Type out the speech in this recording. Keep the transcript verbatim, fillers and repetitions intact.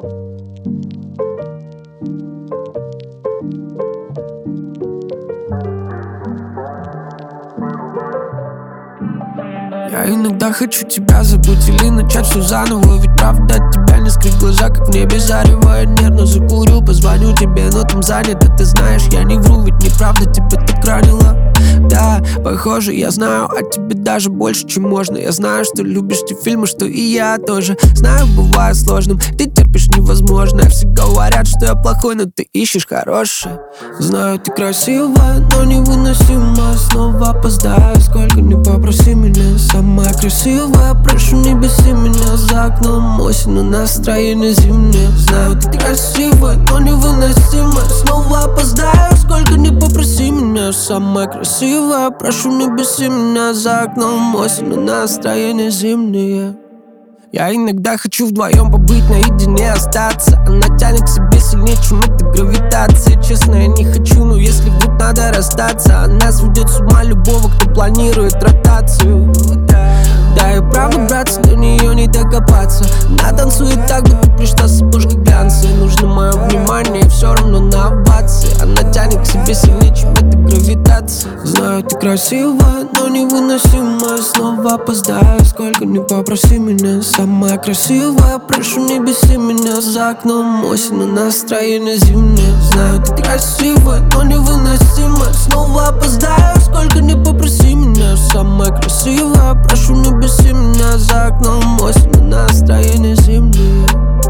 Я иногда хочу тебя забыть или начать все заново. Ведь правда от тебя не скрыть глаза, как в небе зарево. Я нервно закурю, позвоню тебе, но там занято. Ты знаешь, я не вру, ведь неправда тебя так ранила. Да, похоже, я знаю о тебе даже больше, чем можно. Я знаю, что любишь те фильмы, что и я тоже. Знаю, бывает сложным, ты терпишь невозможное. Все говорят, что я плохой, но ты ищешь хорошее. Знаю, ты красивая, но невыносимая. Снова опоздаю, сколько не попроси меня. Самая красивая, прошу, не беси меня. За окном осень, но настроение зимнее. Знаю, ты красивая, но невыносимая. Снова опоздаю, сколько не попроси меня. Самая красивая, прошу, не беси меня. За окном осень, но настроение зимнее. Я иногда хочу вдвоем побыть, наедине остаться. Она тянет к себе сильнее, чем эта гравитация. Честно, я не хочу, но если вдруг надо расстаться, она сведет с ума любого, кто планирует ротацию. Да, и правда, братцы, до нее не докопаться. Она танцует так, будто пришла с обложки глянца. Нужно мое внимание, все равно на овации. Она тянет к себе сильнее, чем эта гравитация. Знаю, ты красивая, но невыносимая. Снова опоздаю, сколько не попроси меня. Самая красивая, прошу, не беси меня. За окном осень, но настроение зимнее. Знаю, ты красивая, но невыносимая. Снова опоздаю, сколько не попроси меня. Самая красивая, прошу, не беси меня. За окном осень, но настроение зимнее.